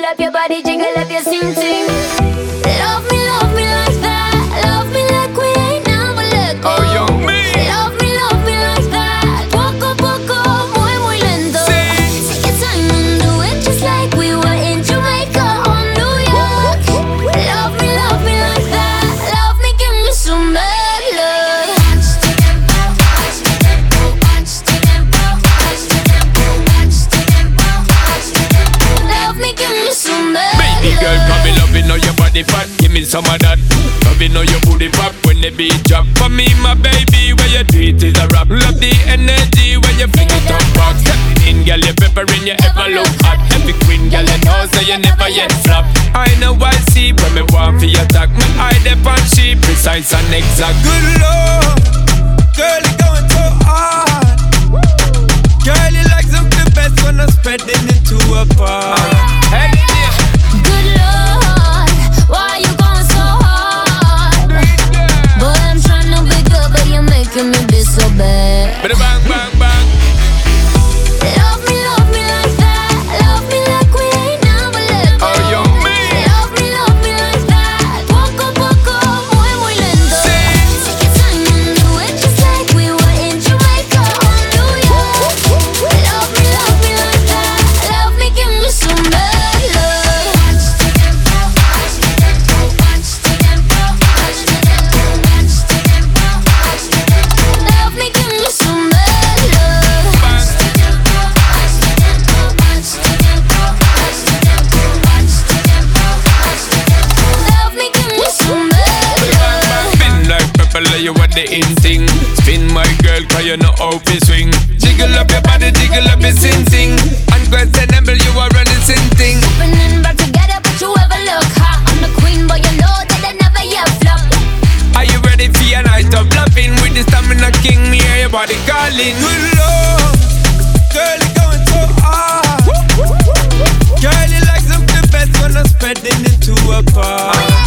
up your body, jiggle up your sing sing. Love me like that. Love me like we ain't never let go. Oh, young me. Love me like that. Poco poco, muy muy lento. Take your time and do it just like we were in Jamaica or New York. Love me like that. Love me, give me some bad love. Love me, give me some bad love. Baby girl, come me loving all your body fat. Give me some of that. Loving all your booty pop when the beat drop. For me, my baby, where you do it is a rap. Love the energy when you fling it up back. Step in, girl, you peppering, you ever look hot. Every queen, girl, you know, so you never yet flop. I know I see when me want for your attack. Me eye dep on she precise and exact. Good lord, girl, you going so hard. Girl, you like something best when I'm spreading it to a bar. Hey, yeah. Good Lord, why you going so hard? Boy, I'm trying to be good, but you're making me be so bad. Bada bang, bang, bang. Love me like that. Love me like we ain't never let go. Oh, young me. Love me like that. Poco poco, muy muy lento. Take your time and do it just like we were in Jamaica or New York. Love me like that. Love me, give me some bad love. Love me, give me some bad love. Love me, give me some bad love. Spin like purple, you want the in thing. Spin my girl, cause you know how to swing. Jiggle up your body, jiggle up your sing. Unquestionable, you are running sin thing. Opening back together, but you ever look hot. I'm the queen, but you know that I never yet flop. Are you ready for your night of loving? With the stamina king, me hear your body calling. Good lord, girl, you going so hard. Girl, you like something best when I'm spreading it to a bar.